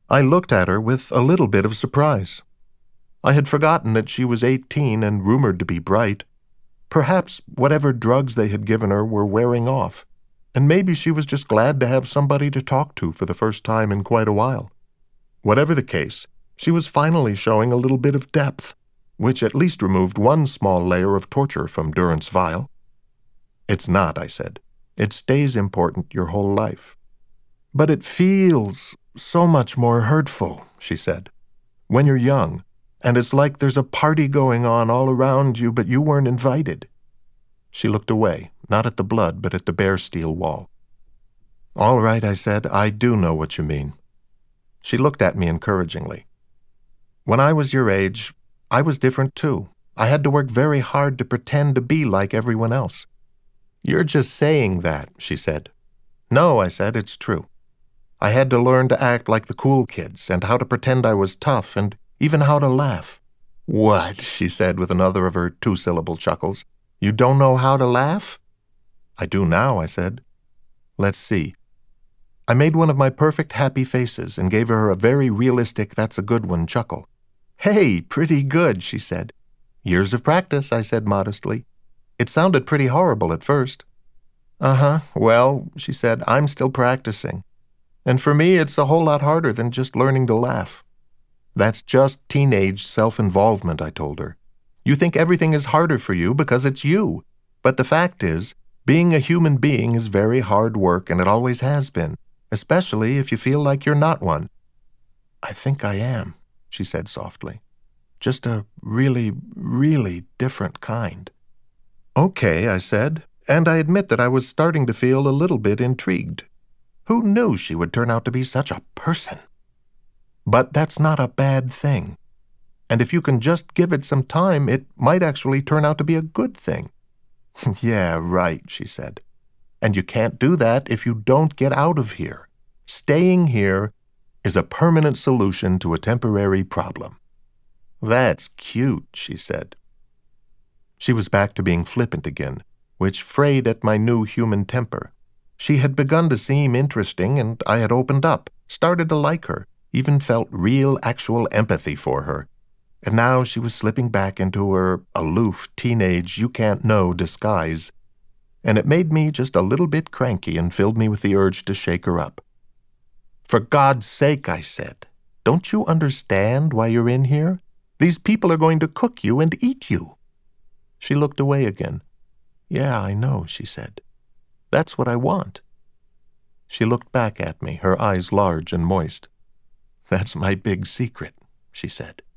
I looked at her with a little bit of surprise. I had forgotten that she was 18 and rumored to be bright. Perhaps whatever drugs they had given her were wearing off, and maybe she was just glad to have somebody to talk to for the first time in quite a while. Whatever the case, she was finally showing a little bit of depth, which at least removed one small layer of torture from Durrance Vile. "It's not," I said. "It stays important your whole life." "But it feels so much more hurtful," she said, "when you're young, and it's like there's a party going on all around you, but you weren't invited." She looked away, not at the blood, but at the bare steel wall. "All right," I said, "I do know what you mean." She looked at me encouragingly. "When I was your age, I was different too. I had to work very hard to pretend to be like everyone else." "You're just saying that," she said. "No," I said, "it's true. I had to learn to act like the cool kids, and how to pretend I was tough, and even how to laugh." "What?" she said with another of her two-syllable chuckles. "You don't know how to laugh?" "I do now," I said. "Let's see." I made one of my perfect happy faces and gave her a very realistic "that's a good one" chuckle. "Hey, pretty good," she said. "Years of practice," I said modestly. "It sounded pretty horrible at first." "Uh-huh, well," she said, "I'm still practicing. And for me, it's a whole lot harder than just learning to laugh." "That's just teenage self-involvement," I told her. "You think everything is harder for you because it's you. But the fact is, being a human being is very hard work, and it always has been, especially if you feel like you're not one." "I think I am," she said softly. "Just a really, really different kind." "Okay," I said, and I admit that I was starting to feel a little bit intrigued. Who knew she would turn out to be such a person? But that's not a bad thing. And if you can just give it some time, it might actually turn out to be a good thing. "Yeah, right," she said. "And you can't do that if you don't get out of here. Staying here is a permanent solution to a temporary problem." "That's cute," she said. She was back to being flippant again, which frayed at my new human temper. She had begun to seem interesting, and I had opened up, started to like her, even felt real, actual empathy for her. And now she was slipping back into her aloof, teenage, you-can't-know disguise. And it made me just a little bit cranky and filled me with the urge to shake her up. "For God's sake," I said, "don't you understand why you're in here? These people are going to cook you and eat you." She looked away again. "Yeah, I know," she said. "That's what I want." She looked back at me, her eyes large and moist. "That's my big secret," she said.